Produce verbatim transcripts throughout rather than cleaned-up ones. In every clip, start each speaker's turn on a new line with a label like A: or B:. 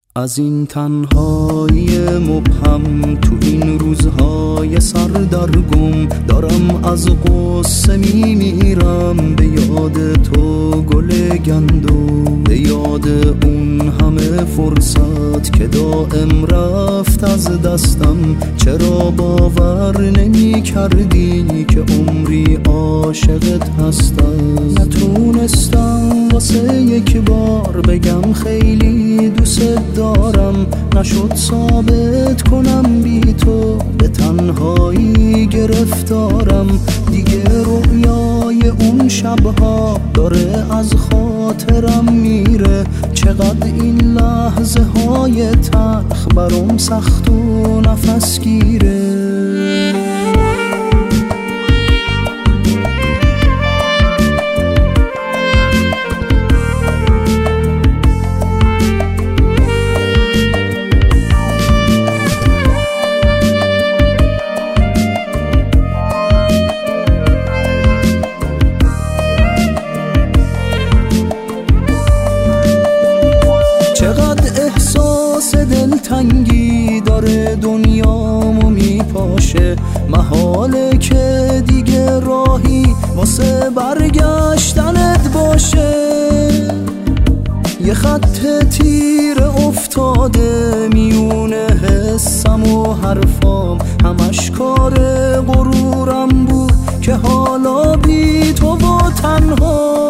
A: از این تنهایی مبهم تو این روزهای سردرگم دارم از قصه میمیرم، به یاد تو گل گندم، به یاد اون همه فرصت که دائم رفت از دستم. چرا باور نمی کردی که عمری عاشقت هستم؟ نتونستم واسه یک بار بگم خیلی دوست دارم، نشد ثابت کنم بی تو به تنهایی گرفتارم. دیگه رویای اون شبها داره از خاطرم میره، چقدر این لحظه های تلخ برام سخت و نفس گیره. چقدر احساس دلتنگی داره دنیامو میپاشه، محاله که دیگه راهی واسه برگشتنت باشه. یه خط تیر افتاده میونه حسم و حرفام، همش کار غرورم بود که حالا بی تو و تنها.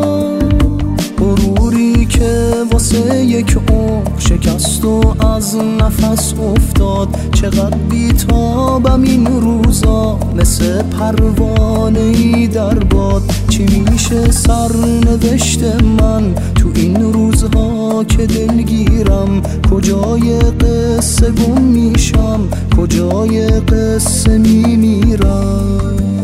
A: غروری که واسه یک عمر شکست و از نفس افتاد، چقدر بیتابم این روزا مثل پروانه‌ای در باد. چی میشه سرنوشت من تو این روزها که دلگیرم؟ کجای قصه گم میشم، کجای قصه میمیرم؟